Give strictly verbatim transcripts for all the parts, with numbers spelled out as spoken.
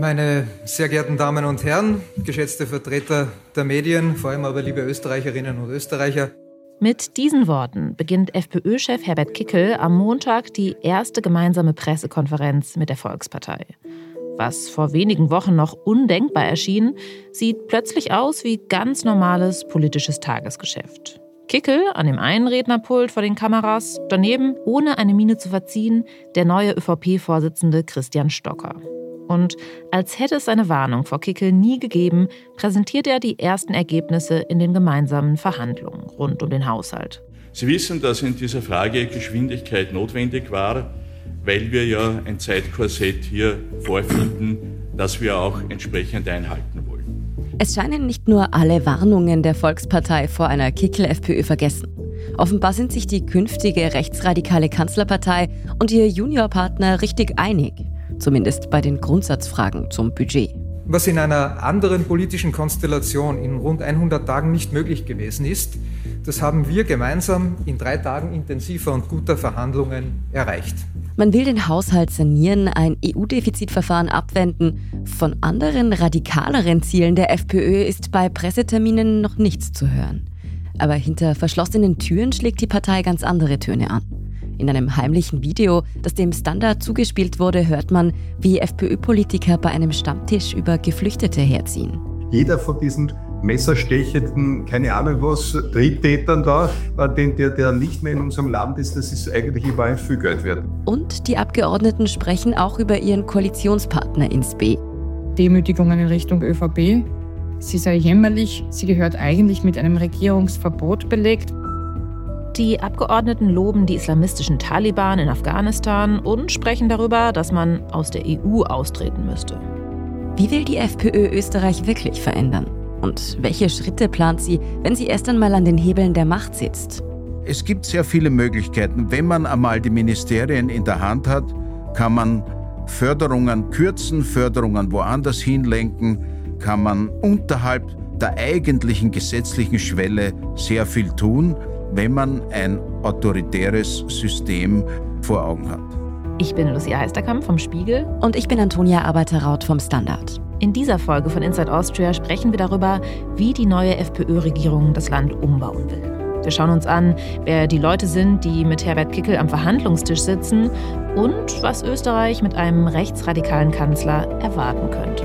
Meine sehr geehrten Damen und Herren, geschätzte Vertreter der Medien, vor allem aber liebe Österreicherinnen und Österreicher. Mit diesen Worten beginnt FPÖ-Chef Herbert Kickl am Montag die erste gemeinsame Pressekonferenz mit der Volkspartei. Was vor wenigen Wochen noch undenkbar erschien, sieht plötzlich aus wie ganz normales politisches Tagesgeschäft. Kickl an dem einen Rednerpult vor den Kameras, daneben, ohne eine Miene zu verziehen, der neue ÖVP-Vorsitzende Christian Stocker. Und als hätte es eine Warnung vor Kickl nie gegeben, präsentiert er die ersten Ergebnisse in den gemeinsamen Verhandlungen rund um den Haushalt. Sie wissen, dass in dieser Frage Geschwindigkeit notwendig war, weil wir ja ein Zeitkorsett hier vorfinden, das wir auch entsprechend einhalten wollen. Es scheinen nicht nur alle Warnungen der Volkspartei vor einer Kickl-FPÖ vergessen. Offenbar sind sich die künftige rechtsradikale Kanzlerpartei und ihr Juniorpartner richtig einig. Zumindest bei den Grundsatzfragen zum Budget. Was in einer anderen politischen Konstellation in rund hundert Tagen nicht möglich gewesen ist, das haben wir gemeinsam in drei Tagen intensiver und guter Verhandlungen erreicht. Man will den Haushalt sanieren, ein E U-Defizitverfahren abwenden. Von anderen, radikaleren Zielen der FPÖ ist bei Presseterminen noch nichts zu hören. Aber hinter verschlossenen Türen schlägt die Partei ganz andere Töne an. In einem heimlichen Video, das dem Standard zugespielt wurde, hört man, wie FPÖ-Politiker bei einem Stammtisch über Geflüchtete herziehen. Jeder von diesen messerstechenden, keine Ahnung was, Triebtätern da, den, der, der nicht mehr in unserem Land ist, das ist eigentlich immer ein viel Geld wert. Und die Abgeordneten sprechen auch über ihren Koalitionspartner ins B. Demütigungen in Richtung ÖVP. Sie sei jämmerlich, sie gehört eigentlich mit einem Regierungsverbot belegt. Die Abgeordneten loben die islamistischen Taliban in Afghanistan und sprechen darüber, dass man aus der E U austreten müsste. Wie will die FPÖ Österreich wirklich verändern? Und welche Schritte plant sie, wenn sie erst einmal an den Hebeln der Macht sitzt? Es gibt sehr viele Möglichkeiten. Wenn man einmal die Ministerien in der Hand hat, kann man Förderungen kürzen, Förderungen woanders hinlenken, kann man unterhalb der eigentlichen gesetzlichen Schwelle sehr viel tun, wenn man ein autoritäres System vor Augen hat. Ich bin Lucia Heisterkamp vom Spiegel. Und ich bin Antonia Arbeiter-Raut vom Standard. In dieser Folge von Inside Austria sprechen wir darüber, wie die neue FPÖ-Regierung das Land umbauen will. Wir schauen uns an, wer die Leute sind, die mit Herbert Kickl am Verhandlungstisch sitzen und was Österreich mit einem rechtsradikalen Kanzler erwarten könnte.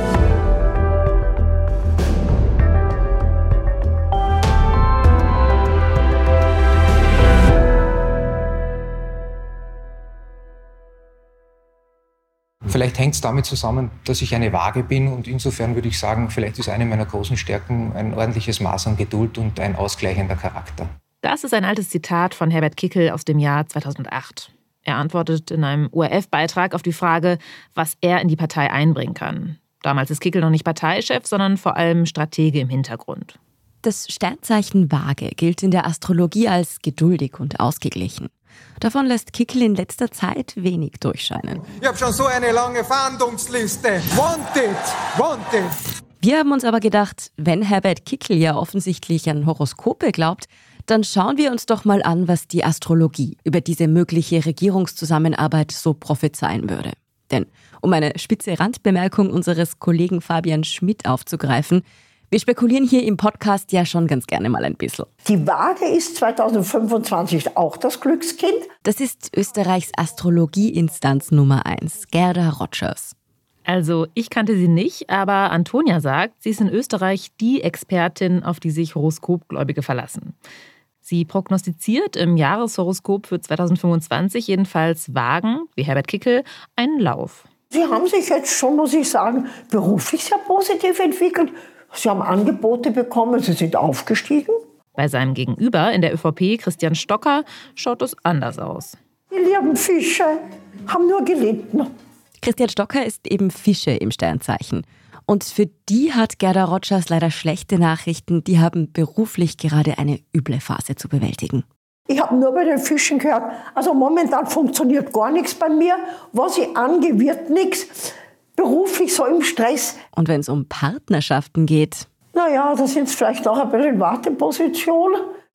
Vielleicht hängt es damit zusammen, dass ich eine Waage bin und insofern würde ich sagen, vielleicht ist eine meiner großen Stärken ein ordentliches Maß an Geduld und ein ausgleichender Charakter. Das ist ein altes Zitat von Herbert Kickl aus dem Jahr zweitausendacht. Er antwortet in einem O R F-Beitrag auf die Frage, was er in die Partei einbringen kann. Damals ist Kickl noch nicht Parteichef, sondern vor allem Stratege im Hintergrund. Das Sternzeichen Waage gilt in der Astrologie als geduldig und ausgeglichen. Davon lässt Kickl in letzter Zeit wenig durchscheinen. Ich habe schon so eine lange Fahndungsliste. Wanted, wanted. Wir haben uns aber gedacht, wenn Herbert Kickl ja offensichtlich an Horoskope glaubt, dann schauen wir uns doch mal an, was die Astrologie über diese mögliche Regierungszusammenarbeit so prophezeien würde. Denn, um eine spitze Randbemerkung unseres Kollegen Fabian Schmidt aufzugreifen, wir spekulieren hier im Podcast ja schon ganz gerne mal ein bisschen. Die Waage ist zweitausendfünfundzwanzig auch das Glückskind. Das ist Österreichs Astrologie-Instanz Nummer eins, Gerda Rogers. Also ich kannte sie nicht, aber Antonia sagt, sie ist in Österreich die Expertin, auf die sich Horoskopgläubige verlassen. Sie prognostiziert im Jahreshoroskop für zweitausendfünfundzwanzig jedenfalls Wagen, wie Herbert Kickl, einen Lauf. Sie haben sich jetzt schon, muss ich sagen, beruflich sehr positiv entwickelt. Sie haben Angebote bekommen, Sie sind aufgestiegen. Bei seinem Gegenüber in der ÖVP, Christian Stocker, schaut es anders aus. Die lieben Fische haben nur gelitten. Christian Stocker ist eben Fische im Sternzeichen. Und für die hat Gerda Rogers leider schlechte Nachrichten. Die haben beruflich gerade eine üble Phase zu bewältigen. Ich habe nur bei den Fischen gehört, also momentan funktioniert gar nichts bei mir. Was ich angehe, wird nichts. Beruflich so im Stress. Und wenn es um Partnerschaften geht? Naja, da sind es vielleicht auch ein bisschen Warteposition.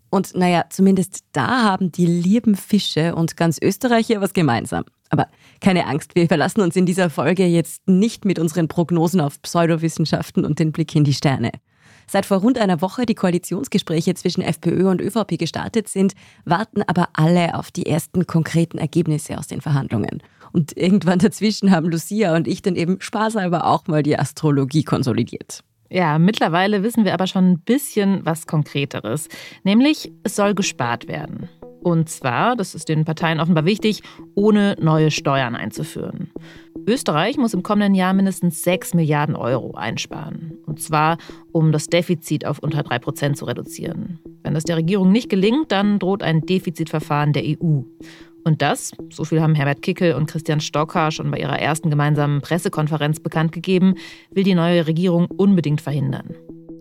Und naja, zumindest da haben die lieben Fische und ganz Österreich hier was gemeinsam. Aber keine Angst, wir verlassen uns in dieser Folge jetzt nicht mit unseren Prognosen auf Pseudowissenschaften und den Blick in die Sterne. Seit vor rund einer Woche die Koalitionsgespräche zwischen FPÖ und ÖVP gestartet sind, warten aber alle auf die ersten konkreten Ergebnisse aus den Verhandlungen. Und irgendwann dazwischen haben Lucia und ich dann eben spaßhalber auch mal die Astrologie konsolidiert. Ja, mittlerweile wissen wir aber schon ein bisschen was Konkreteres. Nämlich, es soll gespart werden. Und zwar, das ist den Parteien offenbar wichtig, ohne neue Steuern einzuführen. Österreich muss im kommenden Jahr mindestens sechs Milliarden Euro einsparen. Und zwar, um das Defizit auf unter drei Prozent zu reduzieren. Wenn das der Regierung nicht gelingt, dann droht ein Defizitverfahren der E U. Und das, so viel haben Herbert Kickl und Christian Stocker schon bei ihrer ersten gemeinsamen Pressekonferenz bekannt gegeben, will die neue Regierung unbedingt verhindern.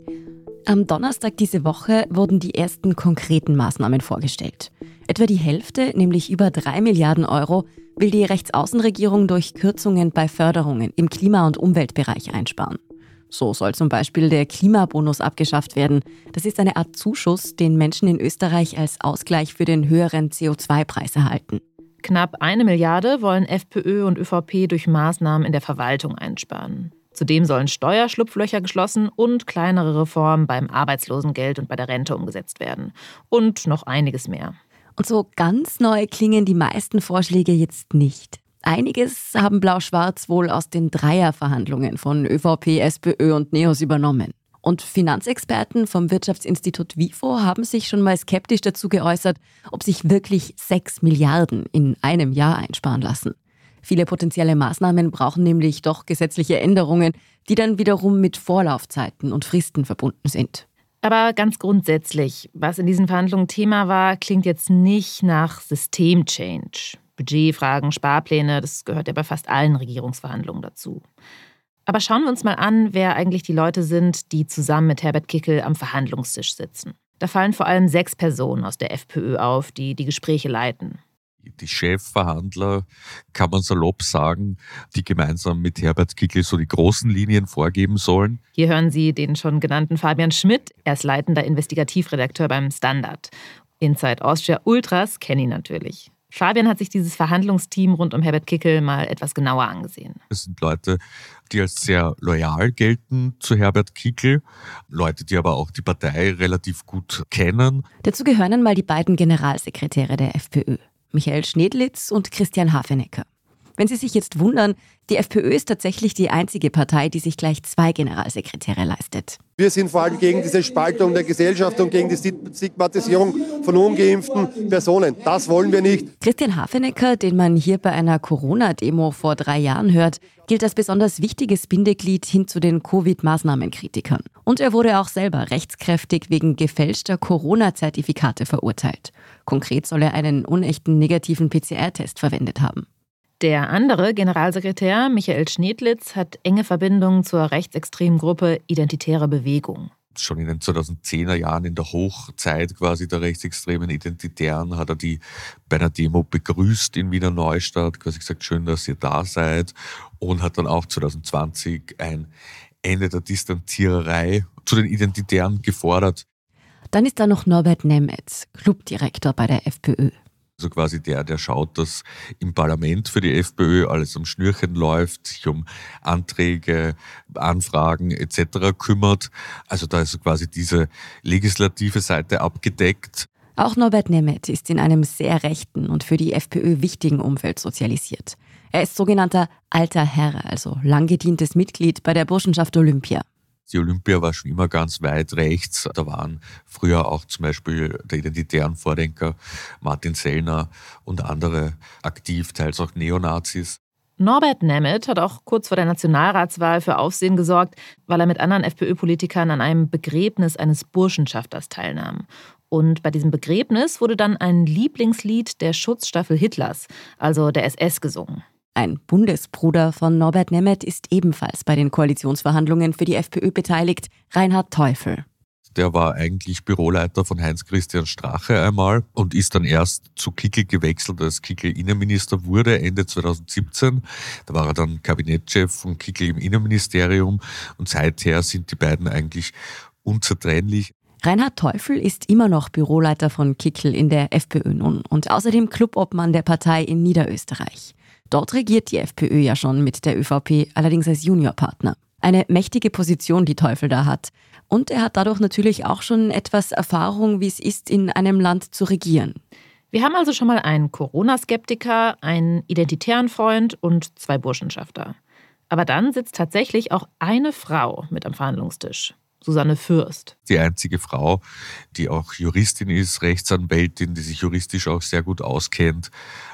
Am Donnerstag diese Woche wurden die ersten konkreten Maßnahmen vorgestellt. Etwa die Hälfte, nämlich über drei Milliarden Euro, will die Rechtsaußenregierung durch Kürzungen bei Förderungen im Klima- und Umweltbereich einsparen. So soll zum Beispiel der Klimabonus abgeschafft werden. Das ist eine Art Zuschuss, den Menschen in Österreich als Ausgleich für den höheren C O zwei Preis erhalten. Knapp eine Milliarde wollen FPÖ und ÖVP durch Maßnahmen in der Verwaltung einsparen. Zudem sollen Steuerschlupflöcher geschlossen und kleinere Reformen beim Arbeitslosengeld und bei der Rente umgesetzt werden. Und noch einiges mehr. Und so ganz neu klingen die meisten Vorschläge jetzt nicht. Einiges haben Blau-Schwarz wohl aus den Dreierverhandlungen von ÖVP, SPÖ und NEOS übernommen. Und Finanzexperten vom Wirtschaftsinstitut WIFO haben sich schon mal skeptisch dazu geäußert, ob sich wirklich sechs Milliarden in einem Jahr einsparen lassen. Viele potenzielle Maßnahmen brauchen nämlich doch gesetzliche Änderungen, die dann wiederum mit Vorlaufzeiten und Fristen verbunden sind. Aber ganz grundsätzlich, was in diesen Verhandlungen Thema war, klingt jetzt nicht nach Systemchange. Budgetfragen, Sparpläne, das gehört ja bei fast allen Regierungsverhandlungen dazu. Aber schauen wir uns mal an, wer eigentlich die Leute sind, die zusammen mit Herbert Kickl am Verhandlungstisch sitzen. Da fallen vor allem sechs Personen aus der FPÖ auf, die die Gespräche leiten. Die Chefverhandler, kann man salopp sagen, die gemeinsam mit Herbert Kickl so die großen Linien vorgeben sollen. Hier hören Sie den schon genannten Fabian Schmidt. Er ist leitender Investigativredakteur beim Standard. Inside Austria Ultras kennen ihn natürlich. Fabian hat sich dieses Verhandlungsteam rund um Herbert Kickl mal etwas genauer angesehen. Es sind Leute, die als sehr loyal gelten zu Herbert Kickl, Leute, die aber auch die Partei relativ gut kennen. Dazu gehören mal die beiden Generalsekretäre der FPÖ, Michael Schnedlitz und Christian Hafenecker. Wenn Sie sich jetzt wundern, die FPÖ ist tatsächlich die einzige Partei, die sich gleich zwei Generalsekretäre leistet. Wir sind vor allem gegen diese Spaltung der Gesellschaft und gegen die Stigmatisierung von ungeimpften Personen. Das wollen wir nicht. Christian Hafenecker, den man hier bei einer Corona-Demo vor drei Jahren hört, gilt als besonders wichtiges Bindeglied hin zu den Covid-Maßnahmenkritikern. Und er wurde auch selber rechtskräftig wegen gefälschter Corona-Zertifikate verurteilt. Konkret soll er einen unechten negativen P C R-Test verwendet haben. Der andere Generalsekretär, Michael Schnedlitz, hat enge Verbindungen zur rechtsextremen Gruppe Identitäre Bewegung. Schon in den zweitausendzehner Jahren, in der Hochzeit quasi der rechtsextremen Identitären, hat er die bei einer Demo begrüßt in Wiener Neustadt, quasi gesagt, schön, dass ihr da seid, und hat dann auch zwanzig zwanzig ein Ende der Distanziererei zu den Identitären gefordert. Dann ist da noch Norbert Nemeth, Clubdirektor bei der FPÖ. Also quasi der, der schaut, dass im Parlament für die FPÖ alles am Schnürchen läuft, sich um Anträge, Anfragen et cetera kümmert. Also da ist quasi diese legislative Seite abgedeckt. Auch Norbert Nemeth ist in einem sehr rechten und für die FPÖ wichtigen Umfeld sozialisiert. Er ist sogenannter alter Herr, also lang gedientes Mitglied bei der Burschenschaft Olympia. Die Olympia war schon immer ganz weit rechts. Da waren früher auch zum Beispiel der identitären Vordenker Martin Sellner und andere aktiv, teils auch Neonazis. Norbert Nemeth hat auch kurz vor der Nationalratswahl für Aufsehen gesorgt, weil er mit anderen FPÖ-Politikern an einem Begräbnis eines Burschenschafters teilnahm. Und bei diesem Begräbnis wurde dann ein Lieblingslied der Schutzstaffel Hitlers, also der S S, gesungen. Ein Bundesbruder von Norbert Nemeth ist ebenfalls bei den Koalitionsverhandlungen für die FPÖ beteiligt, Reinhard Teufel. Der war eigentlich Büroleiter von Heinz-Christian Strache einmal und ist dann erst zu Kickl gewechselt, als Kickl Innenminister wurde, Ende zweitausendsiebzehn. Da war er dann Kabinettschef von Kickl im Innenministerium und seither sind die beiden eigentlich unzertrennlich. Reinhard Teufel ist immer noch Büroleiter von Kickl in der FPÖ nun und außerdem Clubobmann der Partei in Niederösterreich. Dort regiert die FPÖ ja schon mit der ÖVP, allerdings als Juniorpartner. Eine mächtige Position, die Teufel da hat. Und er hat dadurch natürlich auch schon etwas Erfahrung, wie es ist, in einem Land zu regieren. Wir haben also schon mal einen Corona-Skeptiker, einen identitären Freund und zwei Burschenschafter. Aber dann sitzt tatsächlich auch eine Frau mit am Verhandlungstisch. Susanne Fürst. Die einzige Frau, die auch Juristin ist, Rechtsanwältin, die sich juristisch auch sehr gut auskennt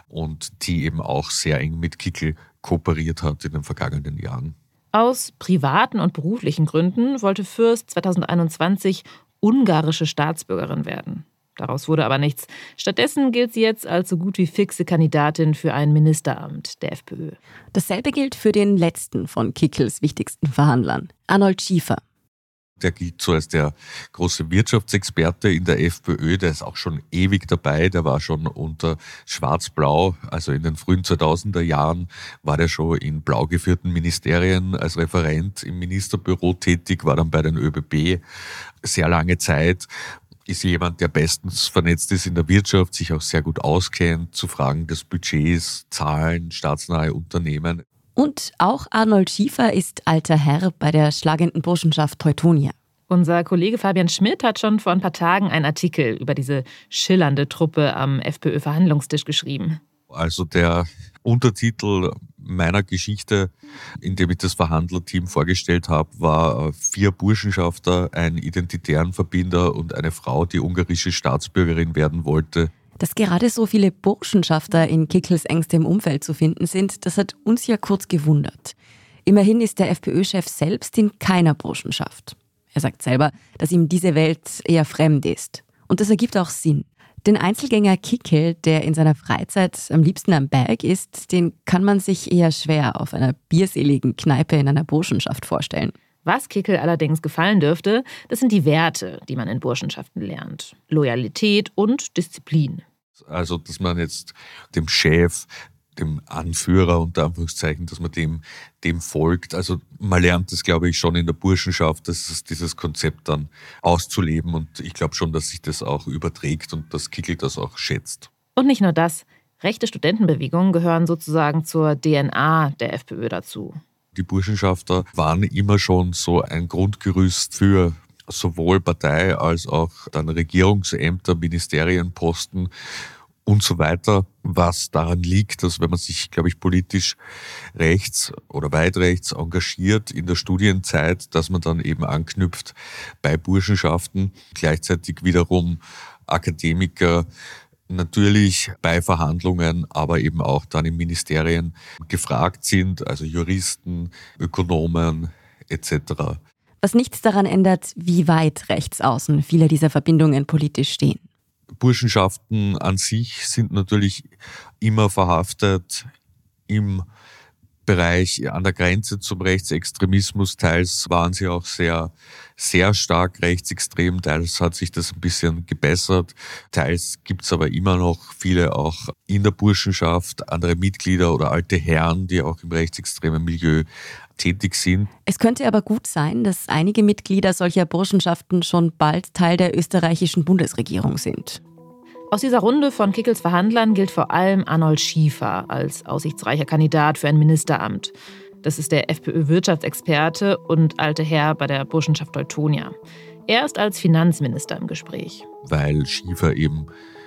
und die eben auch sehr eng mit Kickl kooperiert hat in den vergangenen Jahren. Aus privaten und beruflichen Gründen wollte Fürst zweitausendeinundzwanzig ungarische Staatsbürgerin werden. Daraus wurde aber nichts. Stattdessen gilt sie jetzt als so gut wie fixe Kandidatin für ein Ministeramt der FPÖ. Dasselbe gilt für den letzten von Kickls wichtigsten Verhandlern, Arnold Schiefer. Der gilt so als der große Wirtschaftsexperte in der FPÖ, der ist auch schon ewig dabei, der war schon unter Schwarz-Blau, also in den frühen zweitausender Jahren war der schon in blau geführten Ministerien als Referent im Ministerbüro tätig, war dann bei den ÖBB sehr lange Zeit, ist jemand, der bestens vernetzt ist in der Wirtschaft, sich auch sehr gut auskennt zu Fragen des Budgets, Zahlen, staatsnahe Unternehmen. Und auch Arnold Schiefer ist alter Herr bei der schlagenden Burschenschaft Teutonia. Unser Kollege Fabian Schmidt hat schon vor ein paar Tagen einen Artikel über diese schillernde Truppe am FPÖ-Verhandlungstisch geschrieben. Also der Untertitel meiner Geschichte, in dem ich das Verhandlerteam vorgestellt habe, war vier Burschenschafter, einen identitären Verbinder und eine Frau, die ungarische Staatsbürgerin werden wollte. Dass gerade so viele Burschenschafter in Kickls engstem Umfeld zu finden sind, das hat uns ja kurz gewundert. Immerhin ist der FPÖ-Chef selbst in keiner Burschenschaft. Er sagt selber, dass ihm diese Welt eher fremd ist. Und das ergibt auch Sinn. Den Einzelgänger Kickl, der in seiner Freizeit am liebsten am Berg ist, den kann man sich eher schwer auf einer bierseligen Kneipe in einer Burschenschaft vorstellen. Was Kickl allerdings gefallen dürfte, das sind die Werte, die man in Burschenschaften lernt. Loyalität und Disziplin. Also, dass man jetzt dem Chef, dem Anführer unter Anführungszeichen, dass man dem, dem folgt. Also man lernt das, glaube ich, schon in der Burschenschaft, das ist dieses Konzept dann auszuleben. Und ich glaube schon, dass sich das auch überträgt und dass Kickl das auch schätzt. Und nicht nur das. Rechte Studentenbewegungen gehören sozusagen zur D N A der FPÖ dazu. Die Burschenschafter waren immer schon so ein Grundgerüst für sowohl Partei als auch dann Regierungsämter, Ministerienposten und so weiter, was daran liegt, dass wenn man sich, glaube ich, politisch rechts oder weit rechts engagiert in der Studienzeit, dass man dann eben anknüpft bei Burschenschaften, gleichzeitig wiederum Akademiker, natürlich bei Verhandlungen, aber eben auch dann in Ministerien gefragt sind, also Juristen, Ökonomen et cetera. Was nichts daran ändert, wie weit rechts außen viele dieser Verbindungen politisch stehen. Burschenschaften an sich sind natürlich immer verhaftet im Bereich an der Grenze zum Rechtsextremismus. Teils waren sie auch sehr, sehr stark rechtsextrem, teils hat sich das ein bisschen gebessert. Teils gibt es aber immer noch viele auch in der Burschenschaft, andere Mitglieder oder alte Herren, die auch im rechtsextremen Milieu tätig sind. Es könnte aber gut sein, dass einige Mitglieder solcher Burschenschaften schon bald Teil der österreichischen Bundesregierung sind. Aus dieser Runde von Kickls Verhandlern gilt vor allem Arnold Schiefer als aussichtsreicher Kandidat für ein Ministeramt. Das ist der FPÖ-Wirtschaftsexperte und alte Herr bei der Burschenschaft Teutonia. Er ist als Finanzminister im Gespräch. Weil Schiefer eben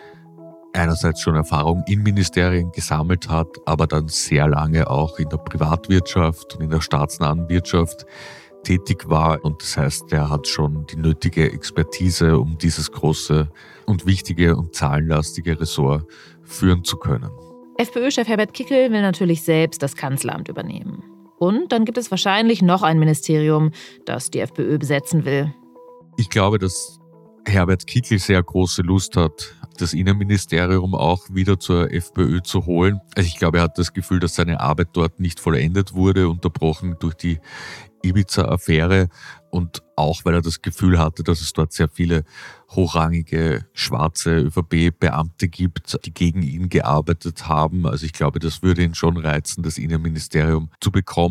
einerseits schon Erfahrung in Ministerien gesammelt hat, aber dann sehr lange auch in der Privatwirtschaft und in der staatsnahen Wirtschaft tätig war. Und das heißt, er hat schon die nötige Expertise, um dieses große und wichtige und zahlenlastige Ressort führen zu können. FPÖ-Chef Herbert Kickl will natürlich selbst das Kanzleramt übernehmen. Und dann gibt es wahrscheinlich noch ein Ministerium, das die FPÖ besetzen will. Ich glaube, dass Herbert Kickl sehr große Lust hat, das Innenministerium auch wieder zur FPÖ zu holen. Also ich glaube, er hat das Gefühl, dass seine Arbeit dort nicht vollendet wurde, unterbrochen durch die Ibiza-Affäre und auch, weil er das Gefühl hatte, dass es dort sehr viele hochrangige schwarze ÖVP-Beamte gibt, die gegen ihn gearbeitet haben. Also ich glaube, das würde ihn schon reizen, das Innenministerium zu bekommen.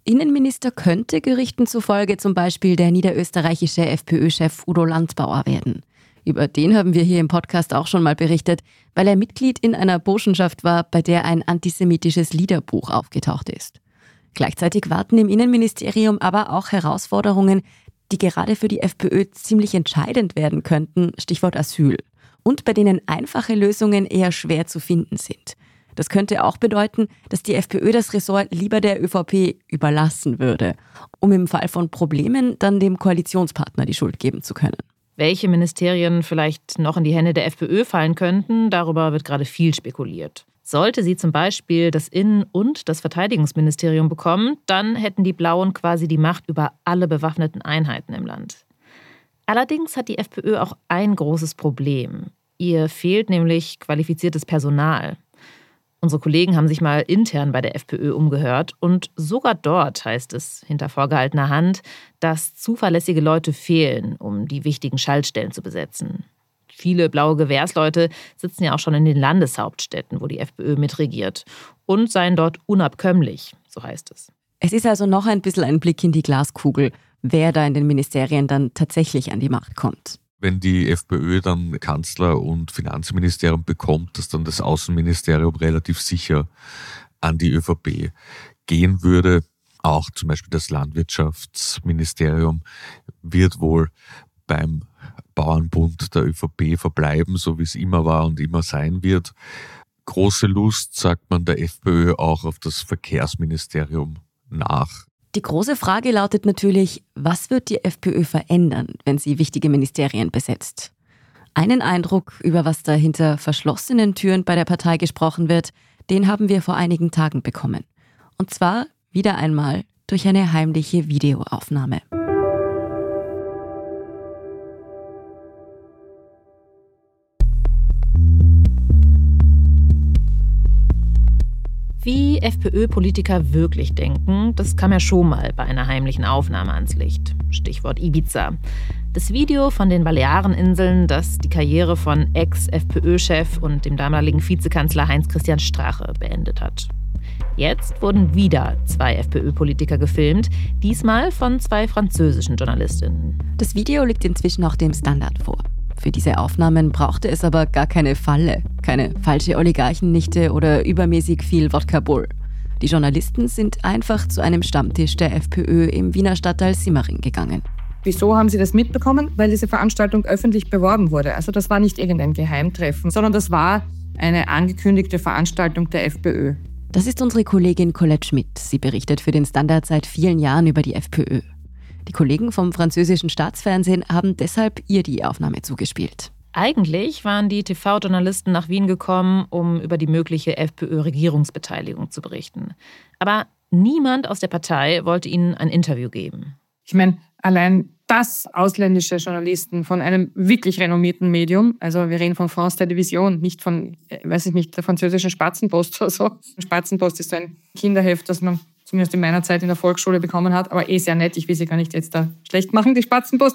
Innenminister könnte Gerüchten zufolge zum Beispiel der niederösterreichische FPÖ-Chef Udo Landbauer werden. Über den haben wir hier im Podcast auch schon mal berichtet, weil er Mitglied in einer Burschenschaft war, bei der ein antisemitisches Liederbuch aufgetaucht ist. Gleichzeitig warten im Innenministerium aber auch Herausforderungen, die gerade für die FPÖ ziemlich entscheidend werden könnten, Stichwort Asyl, und bei denen einfache Lösungen eher schwer zu finden sind. Das könnte auch bedeuten, dass die FPÖ das Ressort lieber der ÖVP überlassen würde, um im Fall von Problemen dann dem Koalitionspartner die Schuld geben zu können. Welche Ministerien vielleicht noch in die Hände der FPÖ fallen könnten, darüber wird gerade viel spekuliert. Sollte sie zum Beispiel das Innen- und das Verteidigungsministerium bekommen, dann hätten die Blauen quasi die Macht über alle bewaffneten Einheiten im Land. Allerdings hat die FPÖ auch ein großes Problem. Ihr fehlt nämlich qualifiziertes Personal. Unsere Kollegen haben sich mal intern bei der FPÖ umgehört und sogar dort heißt es hinter vorgehaltener Hand, dass zuverlässige Leute fehlen, um die wichtigen Schaltstellen zu besetzen. Viele blaue Gewährsleute sitzen ja auch schon in den Landeshauptstädten, wo die FPÖ mitregiert, und seien dort unabkömmlich, so heißt es. Es ist also noch ein bisschen ein Blick in die Glaskugel, wer da in den Ministerien dann tatsächlich an die Macht kommt. Wenn die FPÖ dann Kanzler und Finanzministerium bekommt, dass dann das Außenministerium relativ sicher an die ÖVP gehen würde. Auch zum Beispiel das Landwirtschaftsministerium wird wohl beim Bauernbund der ÖVP verbleiben, so wie es immer war und immer sein wird. Große Lust, sagt man der FPÖ, auch auf das Verkehrsministerium nach. Die große Frage lautet natürlich, was wird die FPÖ verändern, wenn sie wichtige Ministerien besetzt? Einen Eindruck, über was da hinter verschlossenen Türen bei der Partei gesprochen wird, den haben wir vor einigen Tagen bekommen. Und zwar wieder einmal durch eine heimliche Videoaufnahme. Wie FPÖ-Politiker wirklich denken, das kam ja schon mal bei einer heimlichen Aufnahme ans Licht. Stichwort Ibiza. Das Video von den Baleareninseln, das die Karriere von Ex-FPÖ-Chef und dem damaligen Vizekanzler Heinz-Christian Strache beendet hat. Jetzt wurden wieder zwei FPÖ-Politiker gefilmt, diesmal von zwei französischen Journalistinnen. Das Video liegt inzwischen auch dem Standard vor. Für diese Aufnahmen brauchte es aber gar keine Falle, keine falsche Oligarchennichte oder übermäßig viel Wodka Bull. Die Journalisten sind einfach zu einem Stammtisch der FPÖ im Wiener Stadtteil Simmering gegangen. Wieso haben Sie das mitbekommen? Weil diese Veranstaltung öffentlich beworben wurde. Also das war nicht irgendein Geheimtreffen, sondern das war eine angekündigte Veranstaltung der FPÖ. Das ist unsere Kollegin Colette Schmidt. Sie berichtet für den Standard seit vielen Jahren über die FPÖ. Die Kollegen vom französischen Staatsfernsehen haben deshalb ihr die Aufnahme zugespielt. Eigentlich waren die T V-Journalisten nach Wien gekommen, um über die mögliche FPÖ-Regierungsbeteiligung zu berichten. Aber niemand aus der Partei wollte ihnen ein Interview geben. Ich meine, allein dass ausländische Journalisten von einem wirklich renommierten Medium, also wir reden von France Télévisions, nicht von, weiß ich nicht, der französischen Spatzenpost oder so. Spatzenpost ist so ein Kinderheft, das man zumindest in meiner Zeit in der Volksschule bekommen hat, aber eh sehr nett, ich will sie gar nicht jetzt da schlecht machen, die Spatzenpost,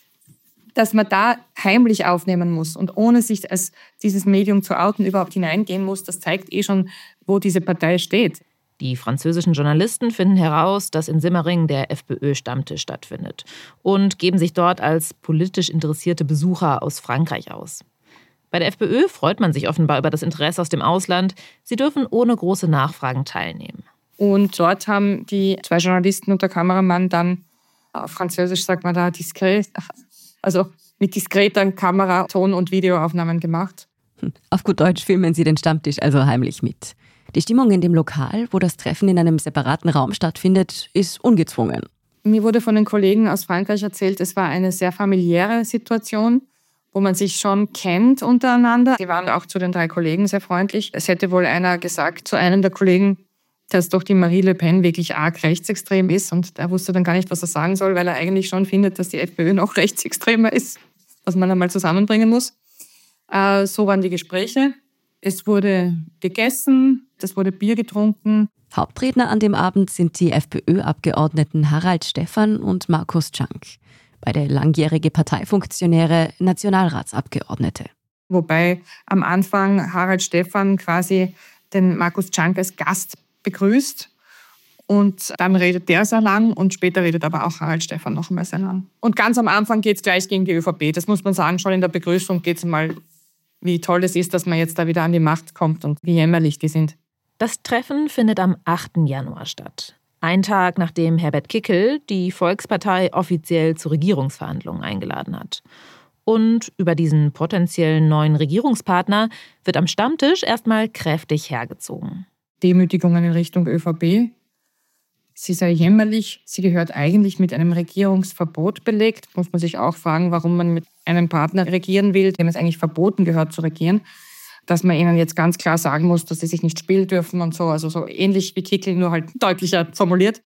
dass man da heimlich aufnehmen muss und ohne sich als dieses Medium zu outen überhaupt hineingehen muss, das zeigt eh schon, wo diese Partei steht. Die französischen Journalisten finden heraus, dass in Simmering der FPÖ-Stammtisch stattfindet und geben sich dort als politisch interessierte Besucher aus Frankreich aus. Bei der FPÖ freut man sich offenbar über das Interesse aus dem Ausland. Sie dürfen ohne große Nachfragen teilnehmen. Und dort haben die zwei Journalisten und der Kameramann dann, auf Französisch sagt man da, diskret, also mit diskreter Kamera, Ton- und Videoaufnahmen gemacht. Auf gut Deutsch filmen sie den Stammtisch also heimlich mit. Die Stimmung in dem Lokal, wo das Treffen in einem separaten Raum stattfindet, ist ungezwungen. Mir wurde von den Kollegen aus Frankreich erzählt, es war eine sehr familiäre Situation, wo man sich schon kennt untereinander. Die waren auch zu den drei Kollegen sehr freundlich. Es hätte wohl einer gesagt zu einem der Kollegen, dass doch die Marie Le Pen wirklich arg rechtsextrem ist. Und er wusste dann gar nicht, was er sagen soll, weil er eigentlich schon findet, dass die FPÖ noch rechtsextremer ist, was man einmal zusammenbringen muss. Äh, so waren die Gespräche. Es wurde gegessen, es wurde Bier getrunken. Hauptredner an dem Abend sind die FPÖ-Abgeordneten Harald Stephan und Markus Czank. Beide langjährige Parteifunktionäre, Nationalratsabgeordnete. Wobei am Anfang Harald Stephan quasi den Markus Czank als Gast begrüßt Und dann redet der sehr lang und später redet aber auch Harald Stephan noch einmal sehr lang. Und ganz am Anfang geht es gleich gegen die ÖVP. Das muss man sagen, schon in der Begrüßung geht es mal, wie toll es ist, dass man jetzt da wieder an die Macht kommt und wie jämmerlich die sind. Das Treffen findet am achten Januar statt. Ein Tag, nachdem Herbert Kickl die Volkspartei offiziell zu Regierungsverhandlungen eingeladen hat. Und über diesen potenziellen neuen Regierungspartner wird am Stammtisch erstmal kräftig hergezogen. Demütigungen in Richtung ÖVP. Sie sei jämmerlich. Sie gehört eigentlich mit einem Regierungsverbot belegt. Muss man sich auch fragen, warum man mit einem Partner regieren will, dem es eigentlich verboten gehört zu regieren. Dass man ihnen jetzt ganz klar sagen muss, dass sie sich nicht spielen dürfen und so. Also so ähnlich wie Kickl, nur halt deutlicher formuliert.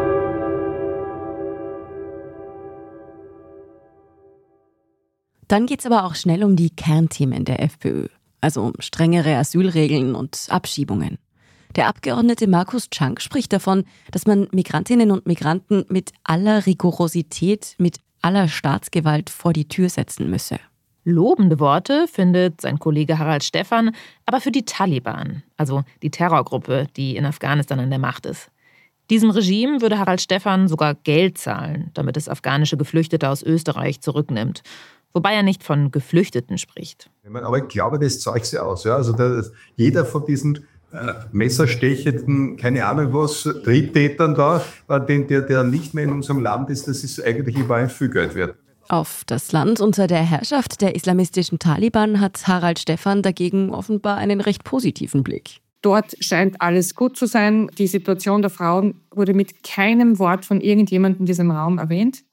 Dann geht es aber auch schnell um die Kernthemen der FPÖ. Also um strengere Asylregeln und Abschiebungen. Der Abgeordnete Markus Czank spricht davon, dass man Migrantinnen und Migranten mit aller Rigorosität, mit aller Staatsgewalt vor die Tür setzen müsse. Lobende Worte findet sein Kollege Harald Stephan aber für die Taliban, also die Terrorgruppe, die in Afghanistan an der Macht ist. Diesem Regime würde Harald Stephan sogar Geld zahlen, damit es afghanische Geflüchtete aus Österreich zurücknimmt. Wobei er nicht von Geflüchteten spricht. Aber ich glaube, das zeugt sich aus. Ja? Also das, jeder von diesen äh, messerstechenden, keine Ahnung was, Triebtätern da, den, der, der nicht mehr in unserem Land ist, das ist eigentlich überall viel Geld wert. Auf das Land unter der Herrschaft der islamistischen Taliban hat Harald Stephan dagegen offenbar einen recht positiven Blick. Dort scheint alles gut zu sein. Die Situation der Frauen wurde mit keinem Wort von irgendjemandem in diesem Raum erwähnt.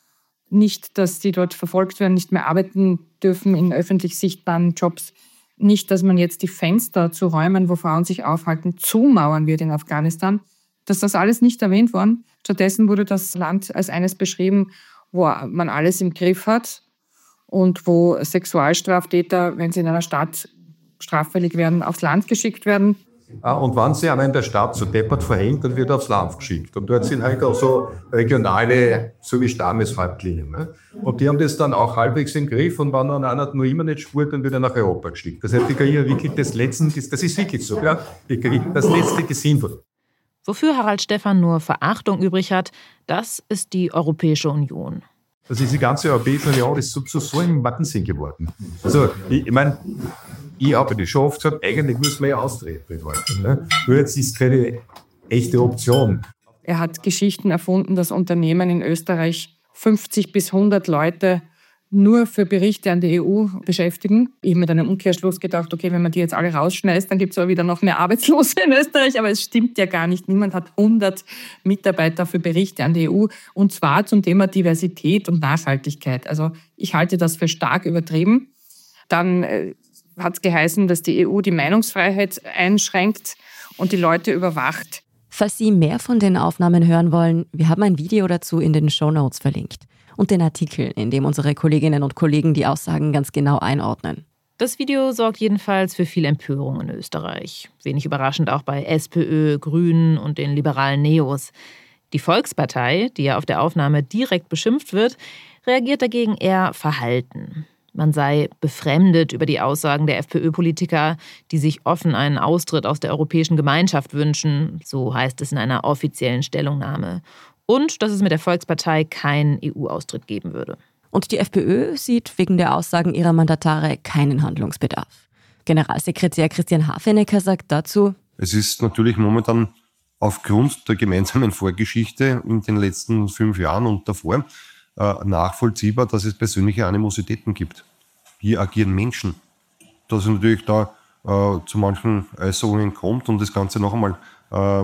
Nicht, dass sie dort verfolgt werden, nicht mehr arbeiten dürfen in öffentlich sichtbaren Jobs. Nicht, dass man jetzt die Fenster zu Räumen, wo Frauen sich aufhalten, zumauern wird in Afghanistan. Dass das alles nicht erwähnt worden. Stattdessen wurde das Land als eines beschrieben, wo man alles im Griff hat und wo Sexualstraftäter, wenn sie in einer Stadt straffällig werden, aufs Land geschickt werden. Und wenn sie einer in der Stadt so deppert verhängt, dann wird er aufs Land geschickt. Und dort sind halt auch so regionale, so wie Stammeshäuptlinge. Ne? Und die haben das dann auch halbwegs im Griff. Und wenn dann einer nur immer nicht spurt, dann wird er nach Europa geschickt. Das heißt, die kriegen wirklich das Letzte, das ist wirklich so. Ja? Die kriegen das Letzte gesinnvoll. Wofür Harald Stephan nur Verachtung übrig hat, das ist die Europäische Union. Also diese ganze Europäische Union ist so, so, so im Wahnsinn geworden. Also ich, ich meine, ich habe das schon oft gesagt, eigentlich müssen wir ja austreten. Ne? Nur jetzt ist keine echte Option. Er hat Geschichten erfunden, dass Unternehmen in Österreich fünfzig bis hundert Leute nur für Berichte an die E U beschäftigen. Ich habe mit einem Umkehrschluss gedacht, okay, wenn man die jetzt alle rausschmeißt, dann gibt es aber wieder noch mehr Arbeitslose in Österreich. Aber es stimmt ja gar nicht. Niemand hat hundert Mitarbeiter für Berichte an die E U. Und zwar zum Thema Diversität und Nachhaltigkeit. Also ich halte das für stark übertrieben. Dann äh, hat es geheißen, dass die E U die Meinungsfreiheit einschränkt und die Leute überwacht. Falls Sie mehr von den Aufnahmen hören wollen, wir haben ein Video dazu in den Shownotes verlinkt. Und den Artikel, in dem unsere Kolleginnen und Kollegen die Aussagen ganz genau einordnen. Das Video sorgt jedenfalls für viel Empörung in Österreich. Wenig überraschend auch bei SPÖ, Grünen und den liberalen Neos. Die Volkspartei, die ja auf der Aufnahme direkt beschimpft wird, reagiert dagegen eher verhalten. Man sei befremdet über die Aussagen der FPÖ-Politiker, die sich offen einen Austritt aus der Europäischen Gemeinschaft wünschen, so heißt es in einer offiziellen Stellungnahme. Und dass es mit der Volkspartei keinen E U-Austritt geben würde. Und die FPÖ sieht wegen der Aussagen ihrer Mandatare keinen Handlungsbedarf. Generalsekretär Christian Hafenecker sagt dazu: Es ist natürlich momentan aufgrund der gemeinsamen Vorgeschichte in den letzten fünf Jahren und davor äh, nachvollziehbar, dass es persönliche Animositäten gibt. Hier agieren Menschen. Dass es natürlich da äh, zu manchen Äußerungen kommt und das Ganze noch einmal äh,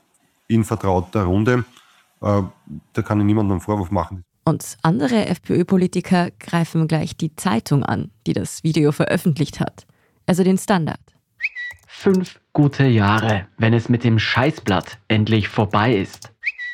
in vertrauter Runde, da kann ich niemandem einen Vorwurf machen. Und andere FPÖ-Politiker greifen gleich die Zeitung an, die das Video veröffentlicht hat. Also den Standard. Fünf gute Jahre, wenn es mit dem Scheißblatt endlich vorbei ist.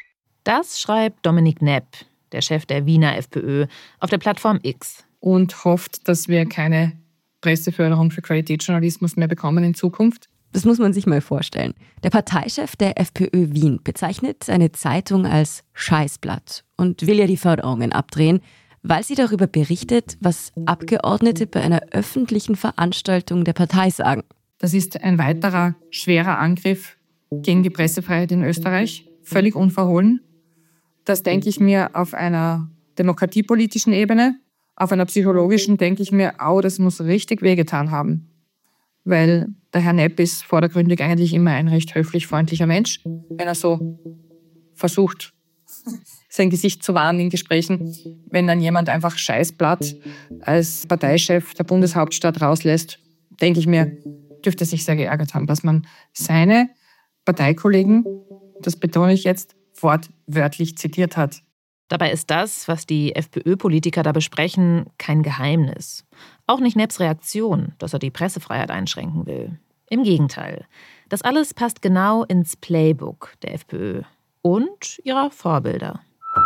Das schreibt Dominik Nepp, der Chef der Wiener FPÖ, auf der Plattform X. Und hofft, dass wir keine Presseförderung für Qualitätsjournalismus mehr bekommen in Zukunft. Das muss man sich mal vorstellen. Der Parteichef der FPÖ Wien bezeichnet eine Zeitung als Scheißblatt und will ja die Förderungen abdrehen, weil sie darüber berichtet, was Abgeordnete bei einer öffentlichen Veranstaltung der Partei sagen. Das ist ein weiterer schwerer Angriff gegen die Pressefreiheit in Österreich. völlig unverhohlen. Das denke ich mir auf einer demokratiepolitischen Ebene. Auf einer psychologischen denke ich mir, au, das muss richtig wehgetan haben. Weil der Herr Nepp ist vordergründig eigentlich immer ein recht höflich, freundlicher Mensch. Wenn er so versucht, sein Gesicht zu wahren in Gesprächen, wenn dann jemand einfach Scheißblatt als Parteichef der Bundeshauptstadt rauslässt, denke ich mir, dürfte er sich sehr geärgert haben, dass man seine Parteikollegen, das betone ich jetzt, wortwörtlich zitiert hat. Dabei ist das, was die FPÖ-Politiker da besprechen, kein Geheimnis. Auch nicht Nepps Reaktion, dass er die Pressefreiheit einschränken will. Im Gegenteil. Das alles passt genau ins Playbook der FPÖ und ihrer Vorbilder.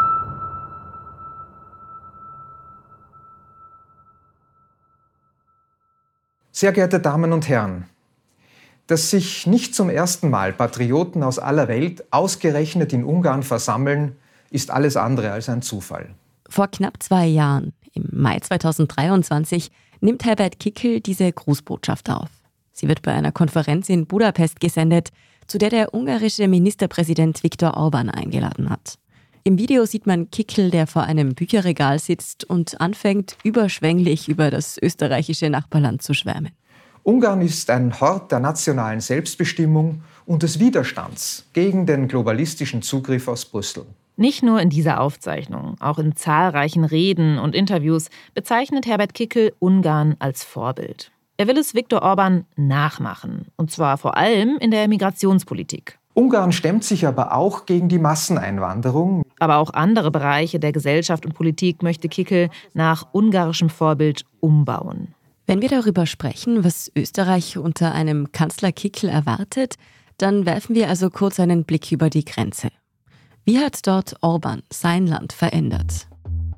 Sehr geehrte Damen und Herren, dass sich nicht zum ersten Mal Patrioten aus aller Welt ausgerechnet in Ungarn versammeln, ist alles andere als ein Zufall. Vor knapp zwei Jahren, im Mai zweitausenddreiundzwanzig, nimmt Herbert Kickl diese Grußbotschaft auf. Sie wird bei einer Konferenz in Budapest gesendet, zu der der ungarische Ministerpräsident Viktor Orbán eingeladen hat. Im Video sieht man Kickl, der vor einem Bücherregal sitzt und anfängt, überschwänglich über das österreichische Nachbarland zu schwärmen. Ungarn ist ein Hort der nationalen Selbstbestimmung und des Widerstands gegen den globalistischen Zugriff aus Brüssel. Nicht nur in dieser Aufzeichnung, auch in zahlreichen Reden und Interviews bezeichnet Herbert Kickl Ungarn als Vorbild. Er will es Viktor Orbán nachmachen, und zwar vor allem in der Migrationspolitik. Ungarn stemmt sich aber auch gegen die Masseneinwanderung. Aber auch andere Bereiche der Gesellschaft und Politik möchte Kickl nach ungarischem Vorbild umbauen. Wenn wir darüber sprechen, was Österreich unter einem Kanzler Kickl erwartet, dann werfen wir also kurz einen Blick über die Grenze. Wie hat dort Orbán sein Land verändert?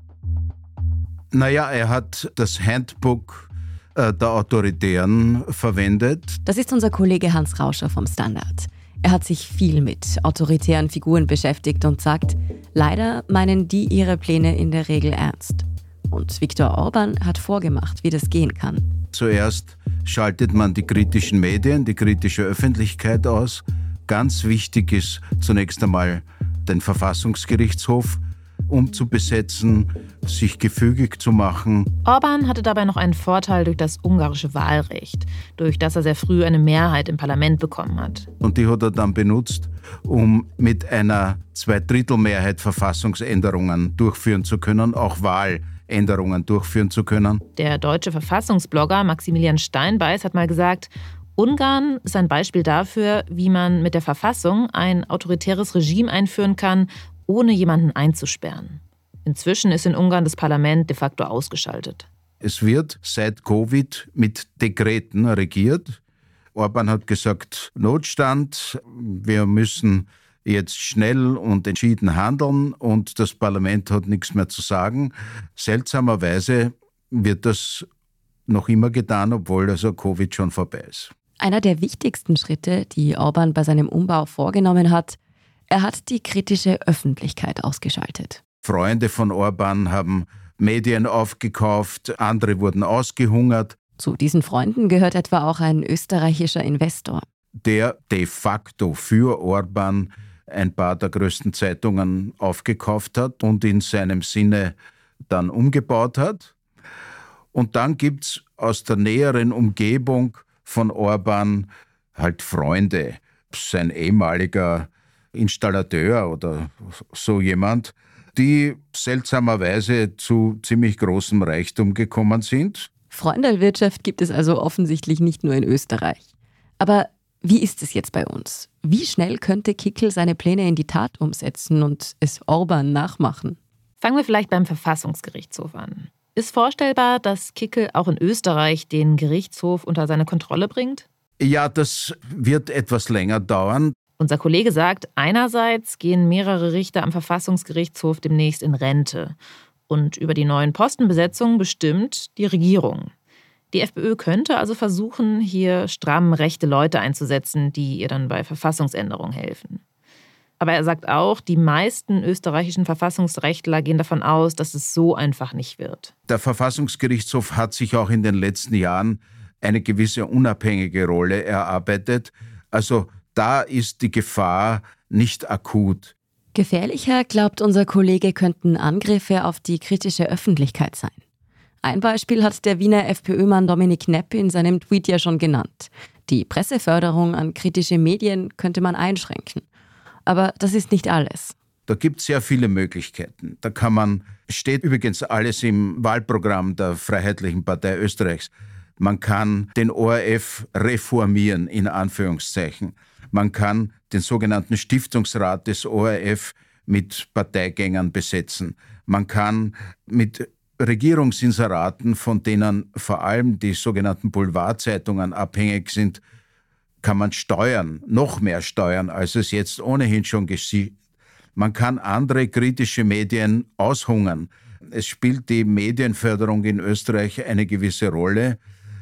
Naja, er hat das Handbook äh, der Autoritären verwendet. Das ist unser Kollege Hans Rauscher vom Standard. Er hat sich viel mit autoritären Figuren beschäftigt und sagt, leider meinen die ihre Pläne in der Regel ernst. Und Viktor Orbán hat vorgemacht, wie das gehen kann. Zuerst schaltet man die kritischen Medien, die kritische Öffentlichkeit aus. Ganz wichtig ist zunächst einmal den Verfassungsgerichtshof umzubesetzen, sich gefügig zu machen. Orbán hatte dabei noch einen Vorteil durch das ungarische Wahlrecht, durch das er sehr früh eine Mehrheit im Parlament bekommen hat. Und die hat er dann benutzt, um mit einer Zweidrittelmehrheit Verfassungsänderungen durchführen zu können, auch Wahländerungen durchführen zu können. Der deutsche Verfassungsblogger Maximilian Steinbeiß hat mal gesagt, Ungarn ist ein Beispiel dafür, wie man mit der Verfassung ein autoritäres Regime einführen kann, ohne jemanden einzusperren. Inzwischen ist in Ungarn das Parlament de facto ausgeschaltet. Es wird seit Covid mit Dekreten regiert. Orbán hat gesagt, Notstand, wir müssen jetzt schnell und entschieden handeln und das Parlament hat nichts mehr zu sagen. Seltsamerweise wird das noch immer getan, obwohl also Covid schon vorbei ist. Einer der wichtigsten Schritte, die Orbán bei seinem Umbau vorgenommen hat, er hat die kritische Öffentlichkeit ausgeschaltet. Freunde von Orbán haben Medien aufgekauft, andere wurden ausgehungert. Zu diesen Freunden gehört etwa auch ein österreichischer Investor, der de facto für Orbán ein paar der größten Zeitungen aufgekauft hat und in seinem Sinne dann umgebaut hat. Und dann gibt es aus der näheren Umgebung von Orbán halt Freunde, sein ehemaliger Installateur oder so jemand, die seltsamerweise zu ziemlich großem Reichtum gekommen sind. Freundelwirtschaft gibt es also offensichtlich nicht nur in Österreich. Aber wie ist es jetzt bei uns? Wie schnell könnte Kickl seine Pläne in die Tat umsetzen und es Orbán nachmachen? Fangen wir vielleicht beim Verfassungsgerichtshof an. Ist vorstellbar, dass Kickl auch in Österreich den Gerichtshof unter seine Kontrolle bringt? Ja, das wird etwas länger dauern. Unser Kollege sagt, einerseits gehen mehrere Richter am Verfassungsgerichtshof demnächst in Rente. Und über die neuen Postenbesetzungen bestimmt die Regierung. Die FPÖ könnte also versuchen, hier stramm rechte Leute einzusetzen, die ihr dann bei Verfassungsänderungen helfen. Aber er sagt auch, die meisten österreichischen Verfassungsrechtler gehen davon aus, dass es so einfach nicht wird. Der Verfassungsgerichtshof hat sich auch in den letzten Jahren eine gewisse unabhängige Rolle erarbeitet. Also da ist die Gefahr nicht akut. Gefährlicher, glaubt unser Kollege, könnten Angriffe auf die kritische Öffentlichkeit sein. Ein Beispiel hat der Wiener FPÖ-Mann Dominik Nepp in seinem Tweet ja schon genannt. Die Presseförderung an kritische Medien könnte man einschränken. Aber das ist nicht alles. Da gibt es sehr viele Möglichkeiten. Da kann man, steht übrigens alles im Wahlprogramm der Freiheitlichen Partei Österreichs. Man kann den O R F reformieren, in Anführungszeichen. Man kann den sogenannten Stiftungsrat des O R F mit Parteigängern besetzen. Man kann mit Regierungsinseraten, von denen vor allem die sogenannten Boulevardzeitungen abhängig sind, kann man steuern, noch mehr steuern, als es jetzt ohnehin schon geschieht. Man kann andere kritische Medien aushungern. Es spielt die Medienförderung in Österreich eine gewisse Rolle.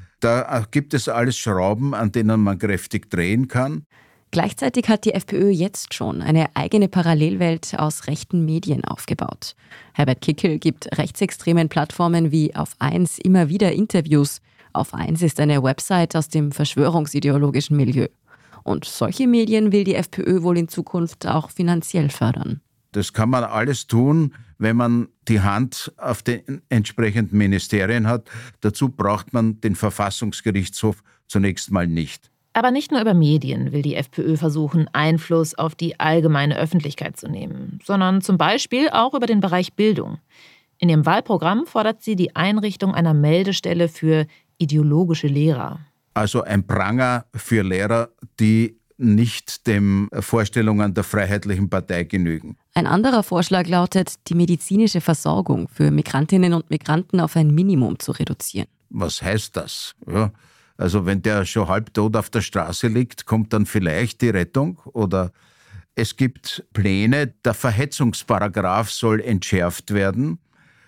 Da gibt es alles Schrauben, an denen man kräftig drehen kann. Gleichzeitig hat die FPÖ jetzt schon eine eigene Parallelwelt aus rechten Medien aufgebaut. Herbert Kickl gibt rechtsextremen Plattformen wie Auf eins immer wieder Interviews. Auf eins ist eine Website aus dem verschwörungsideologischen Milieu. Und solche Medien will die FPÖ wohl in Zukunft auch finanziell fördern. Das kann man alles tun, wenn man die Hand auf den entsprechenden Ministerien hat. Dazu braucht man den Verfassungsgerichtshof zunächst mal nicht. Aber nicht nur über Medien will die FPÖ versuchen, Einfluss auf die allgemeine Öffentlichkeit zu nehmen, sondern zum Beispiel auch über den Bereich Bildung. In ihrem Wahlprogramm fordert sie die Einrichtung einer Meldestelle für ideologische Lehrer. Also ein Pranger für Lehrer, die nicht den Vorstellungen der Freiheitlichen Partei genügen. Ein anderer Vorschlag lautet, die medizinische Versorgung für Migrantinnen und Migranten auf ein Minimum zu reduzieren. Was heißt das? Ja, also wenn der schon halbtot auf der Straße liegt, kommt dann vielleicht die Rettung? Oder es gibt Pläne, der Verhetzungsparagraf soll entschärft werden,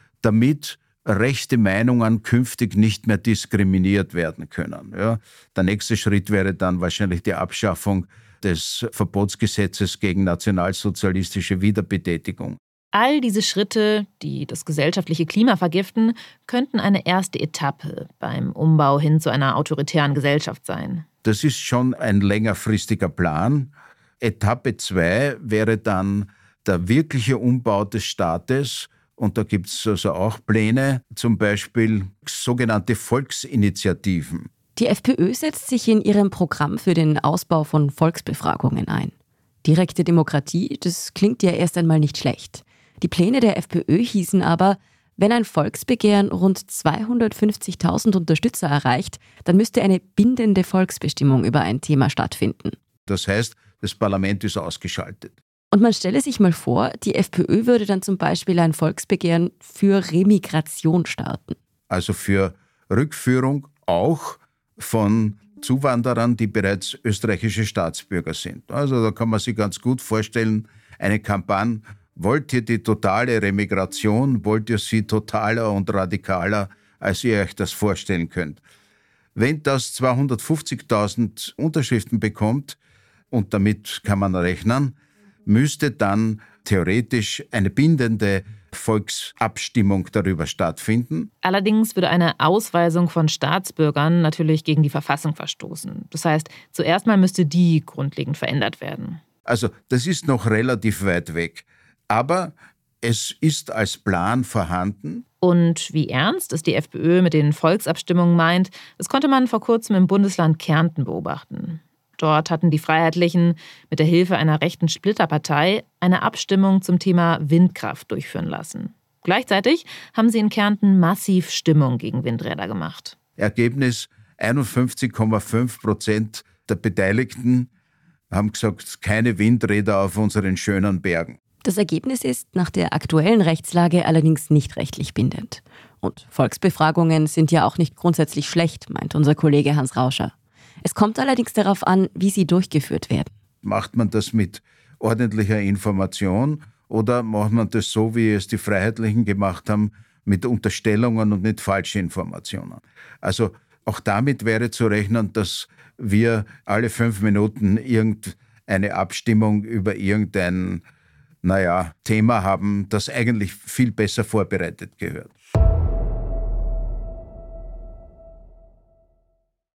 damit rechte Meinungen künftig nicht mehr diskriminiert werden können. Ja, der nächste Schritt wäre dann wahrscheinlich die Abschaffung des Verbotsgesetzes gegen nationalsozialistische Wiederbetätigung. All diese Schritte, die das gesellschaftliche Klima vergiften, könnten eine erste Etappe beim Umbau hin zu einer autoritären Gesellschaft sein. Das ist schon ein längerfristiger Plan. Etappe zwei wäre dann der wirkliche Umbau des Staates. Und da gibt es also auch Pläne, zum Beispiel sogenannte Volksinitiativen. Die FPÖ setzt sich in ihrem Programm für den Ausbau von Volksbefragungen ein. Direkte Demokratie, das klingt ja erst einmal nicht schlecht. Die Pläne der FPÖ hießen aber, wenn ein Volksbegehren rund zweihundertfünfzigtausend Unterstützer erreicht, dann müsste eine bindende Volksbestimmung über ein Thema stattfinden. Das heißt, das Parlament ist ausgeschaltet. Und man stelle sich mal vor, die FPÖ würde dann zum Beispiel ein Volksbegehren für Remigration starten. Also für Rückführung auch von Zuwanderern, die bereits österreichische Staatsbürger sind. Also da kann man sich ganz gut vorstellen, eine Kampagne, wollt ihr die totale Remigration, wollt ihr sie totaler und radikaler, als ihr euch das vorstellen könnt. Wenn das zweihundertfünfzigtausend Unterschriften bekommt, und damit kann man rechnen, müsste dann theoretisch eine bindende Volksabstimmung darüber stattfinden. Allerdings würde eine Ausweisung von Staatsbürgern natürlich gegen die Verfassung verstoßen. Das heißt, zuerst mal müsste die grundlegend verändert werden. Also das ist noch relativ weit weg. Aber es ist als Plan vorhanden. Und wie ernst es die FPÖ mit den Volksabstimmungen meint, das konnte man vor kurzem im Bundesland Kärnten beobachten. Dort hatten die Freiheitlichen mit der Hilfe einer rechten Splitterpartei eine Abstimmung zum Thema Windkraft durchführen lassen. Gleichzeitig haben sie in Kärnten massiv Stimmung gegen Windräder gemacht. Ergebnis: einundfünfzig Komma fünf Prozent der Beteiligten haben gesagt, keine Windräder auf unseren schönen Bergen. Das Ergebnis ist nach der aktuellen Rechtslage allerdings nicht rechtlich bindend. Und Volksbefragungen sind ja auch nicht grundsätzlich schlecht, meint unser Kollege Hans Rauscher. Es kommt allerdings darauf an, wie sie durchgeführt werden. Macht man das mit ordentlicher Information oder macht man das so, wie es die Freiheitlichen gemacht haben, mit Unterstellungen und mit falschen Informationen? Also auch damit wäre zu rechnen, dass wir alle fünf Minuten irgendeine Abstimmung über irgendein, naja, Thema haben, das eigentlich viel besser vorbereitet gehört.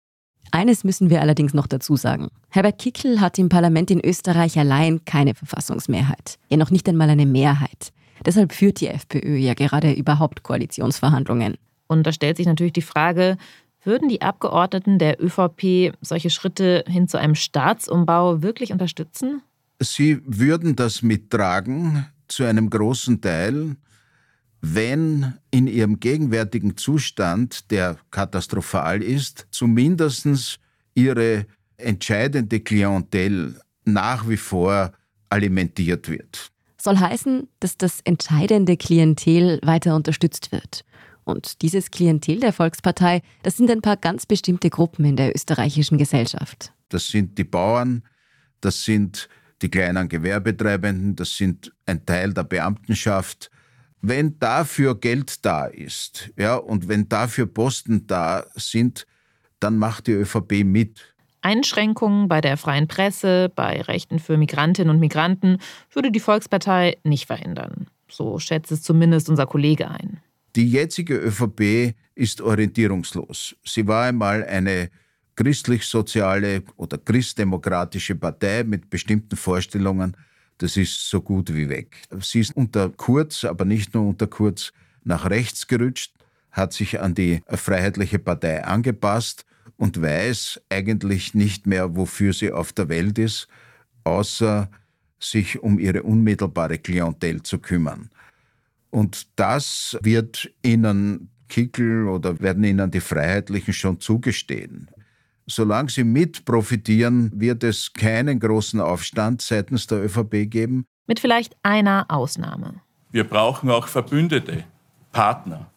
Eines müssen wir allerdings noch dazu sagen. Herbert Kickl hat im Parlament in Österreich allein keine Verfassungsmehrheit. Ja, noch nicht einmal eine Mehrheit. Deshalb führt die FPÖ ja gerade überhaupt Koalitionsverhandlungen. Und da stellt sich natürlich die Frage, würden die Abgeordneten der ÖVP solche Schritte hin zu einem Staatsumbau wirklich unterstützen? Sie würden das mittragen, zu einem großen Teil, wenn in ihrem gegenwärtigen Zustand, der katastrophal ist, zumindest ihre entscheidende Klientel nach wie vor alimentiert wird. Soll heißen, dass das entscheidende Klientel weiter unterstützt wird. Und dieses Klientel der Volkspartei, das sind ein paar ganz bestimmte Gruppen in der österreichischen Gesellschaft. Das sind die Bauern, das sind die kleinen Gewerbetreibenden, das sind ein Teil der Beamtenschaft. Wenn dafür Geld da ist, ja, und wenn dafür Posten da sind, dann macht die ÖVP mit. Einschränkungen bei der freien Presse, bei Rechten für Migrantinnen und Migranten würde die Volkspartei nicht verhindern. So schätzt es zumindest unser Kollege ein. Die jetzige ÖVP ist orientierungslos. Sie war einmal eine christlich-soziale oder christdemokratische Partei mit bestimmten Vorstellungen. Das ist so gut wie weg. Sie ist unter Kurz, aber nicht nur unter Kurz, nach rechts gerutscht, hat sich an die Freiheitliche Partei angepasst und weiß eigentlich nicht mehr, wofür sie auf der Welt ist, außer sich um ihre unmittelbare Klientel zu kümmern. Und das wird ihnen Kickl oder werden ihnen die Freiheitlichen schon zugestehen. Solange sie mit profitieren, wird es keinen großen Aufstand seitens der ÖVP geben. Mit vielleicht einer Ausnahme. Wir brauchen auch Verbündete, Partner.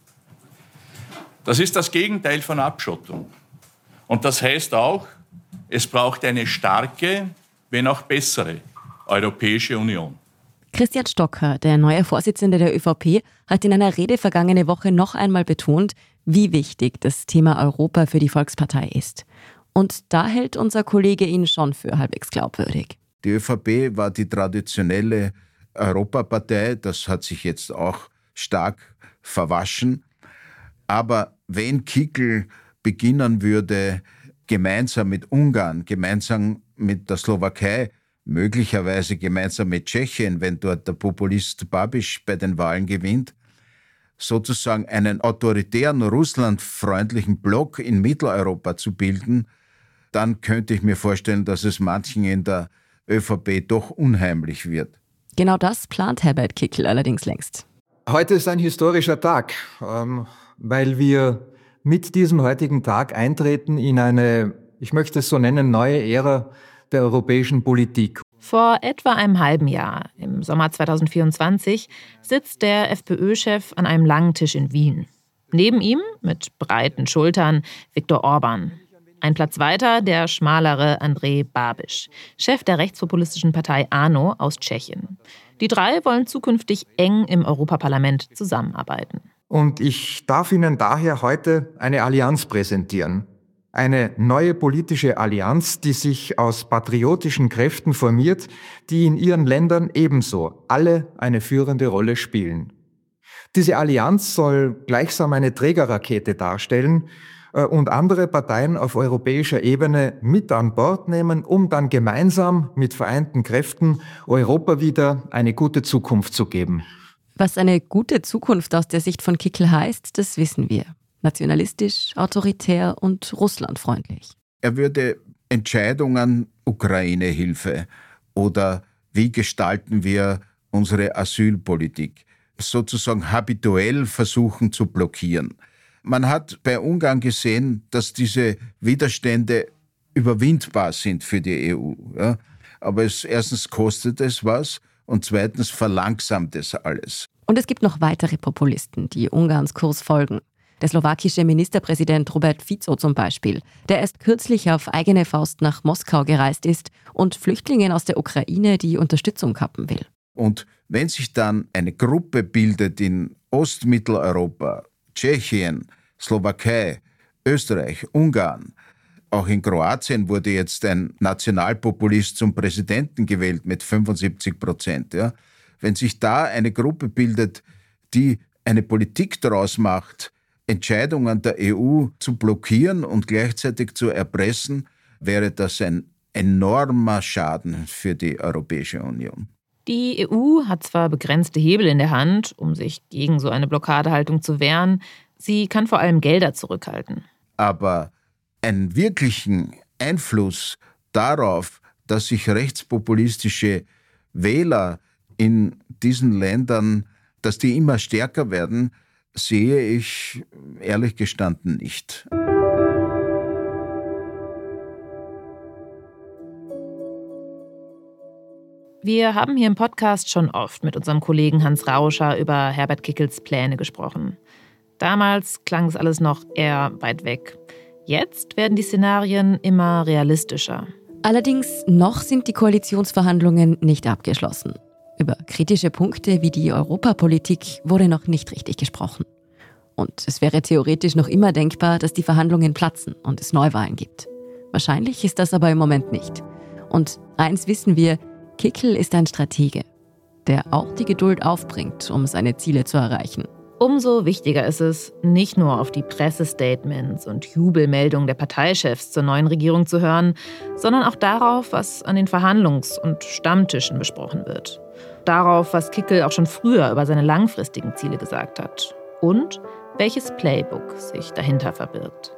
Das ist das Gegenteil von Abschottung. Und das heißt auch, es braucht eine starke, wenn auch bessere Europäische Union. Christian Stocker, der neue Vorsitzende der ÖVP, hat in einer Rede vergangene Woche noch einmal betont, wie wichtig das Thema Europa für die Volkspartei ist. Und da hält unser Kollege ihn schon für halbwegs glaubwürdig. Die ÖVP war die traditionelle Europapartei, das hat sich jetzt auch stark verwaschen. Aber wenn Kickl beginnen würde, gemeinsam mit Ungarn, gemeinsam mit der Slowakei, möglicherweise gemeinsam mit Tschechien, wenn dort der Populist Babiš bei den Wahlen gewinnt, sozusagen einen autoritären, russlandfreundlichen Block in Mitteleuropa zu bilden, dann könnte ich mir vorstellen, dass es manchen in der ÖVP doch unheimlich wird. Genau das plant Herbert Kickl allerdings längst. Heute ist ein historischer Tag, weil wir mit diesem heutigen Tag eintreten in eine, ich möchte es so nennen, neue Ära der europäischen Politik. Vor etwa einem halben Jahr, im Sommer zweitausendvierundzwanzig, sitzt der FPÖ-Chef an einem langen Tisch in Wien. Neben ihm, mit breiten Schultern, Viktor Orban. Ein Platz weiter der schmalere Andrej Babiš, Chef der rechtspopulistischen Partei ANO aus Tschechien. Die drei wollen zukünftig eng im Europaparlament zusammenarbeiten. Und ich darf Ihnen daher heute eine Allianz präsentieren. Eine neue politische Allianz, die sich aus patriotischen Kräften formiert, die in ihren Ländern ebenso alle eine führende Rolle spielen. Diese Allianz soll gleichsam eine Trägerrakete darstellen und andere Parteien auf europäischer Ebene mit an Bord nehmen, um dann gemeinsam mit vereinten Kräften Europa wieder eine gute Zukunft zu geben. Was eine gute Zukunft aus der Sicht von Kickl heißt, das wissen wir. Nationalistisch, autoritär und russlandfreundlich. Er würde Entscheidungen, Ukraine-Hilfe oder wie gestalten wir unsere Asylpolitik, sozusagen habituell versuchen zu blockieren. Man hat bei Ungarn gesehen, dass diese Widerstände überwindbar sind für die E U. Ja? Aber es, erstens kostet es was und zweitens verlangsamt es alles. Und es gibt noch weitere Populisten, die Ungarns Kurs folgen. Der slowakische Ministerpräsident Robert Fico zum Beispiel, der erst kürzlich auf eigene Faust nach Moskau gereist ist und Flüchtlingen aus der Ukraine die Unterstützung kappen will. Und wenn sich dann eine Gruppe bildet in Ostmitteleuropa, Tschechien, Slowakei, Österreich, Ungarn, auch in Kroatien wurde jetzt ein Nationalpopulist zum Präsidenten gewählt mit fünfundsiebzig Prozent. Ja. Wenn sich da eine Gruppe bildet, die eine Politik daraus macht, Entscheidungen der E U zu blockieren und gleichzeitig zu erpressen, wäre das ein enormer Schaden für die Europäische Union. Die E U hat zwar begrenzte Hebel in der Hand, um sich gegen so eine Blockadehaltung zu wehren, sie kann vor allem Gelder zurückhalten. Aber einen wirklichen Einfluss darauf, dass sich rechtspopulistische Wähler in diesen Ländern, dass die immer stärker werden, sehe ich ehrlich gestanden nicht. Wir haben hier im Podcast schon oft mit unserem Kollegen Hans Rauscher über Herbert Kickels Pläne gesprochen. Damals klang es alles noch eher weit weg. Jetzt werden die Szenarien immer realistischer. Allerdings noch sind die Koalitionsverhandlungen nicht abgeschlossen. Über kritische Punkte wie die Europapolitik wurde noch nicht richtig gesprochen. Und es wäre theoretisch noch immer denkbar, dass die Verhandlungen platzen und es Neuwahlen gibt. Wahrscheinlich ist das aber im Moment nicht. Und eins wissen wir, Kickel ist ein Stratege, der auch die Geduld aufbringt, um seine Ziele zu erreichen. Umso wichtiger ist es, nicht nur auf die Pressestatements und Jubelmeldungen der Parteichefs zur neuen Regierung zu hören, sondern auch darauf, was an den Verhandlungs- und Stammtischen besprochen wird. Darauf, was Kickel auch schon früher über seine langfristigen Ziele gesagt hat. Und welches Playbook sich dahinter verbirgt.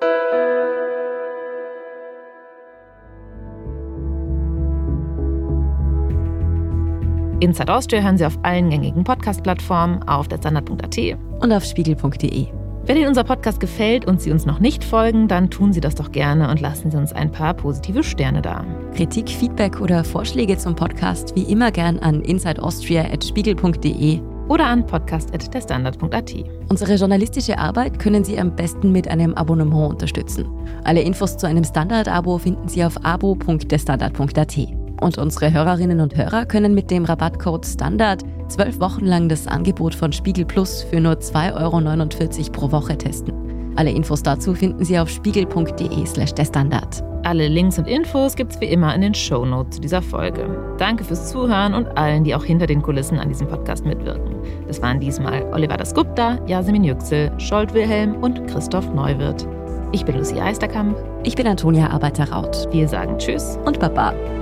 Inside Austria hören Sie auf allen gängigen Podcast-Plattformen, auf der Standard punkt a t und auf spiegel punkt de. Wenn Ihnen unser Podcast gefällt und Sie uns noch nicht folgen, dann tun Sie das doch gerne und lassen Sie uns ein paar positive Sterne da. Kritik, Feedback oder Vorschläge zum Podcast wie immer gern an insideaustria at spiegel punkt de oder an podcast at der standard punkt a t. Unsere journalistische Arbeit können Sie am besten mit einem Abonnement unterstützen. Alle Infos zu einem Standard-Abo finden Sie auf abo punkt der standard punkt a t. Und unsere Hörerinnen und Hörer können mit dem Rabattcode STANDARD zwölf Wochen lang das Angebot von Spiegel Plus für nur zwei Euro neunundvierzig pro Woche testen. Alle Infos dazu finden Sie auf spiegel punkt de slash der Standard. Alle Links und Infos gibt's wie immer in den Shownotes zu dieser Folge. Danke fürs Zuhören und allen, die auch hinter den Kulissen an diesem Podcast mitwirken. Das waren diesmal Oliver Dasgupta, Yasemin Yüksel, Scholt Wilhelm und Christoph Neuwirth. Ich bin Lucia Eisterkamp. Ich bin Antonia Arbeiter-Raut. Wir sagen Tschüss und Baba.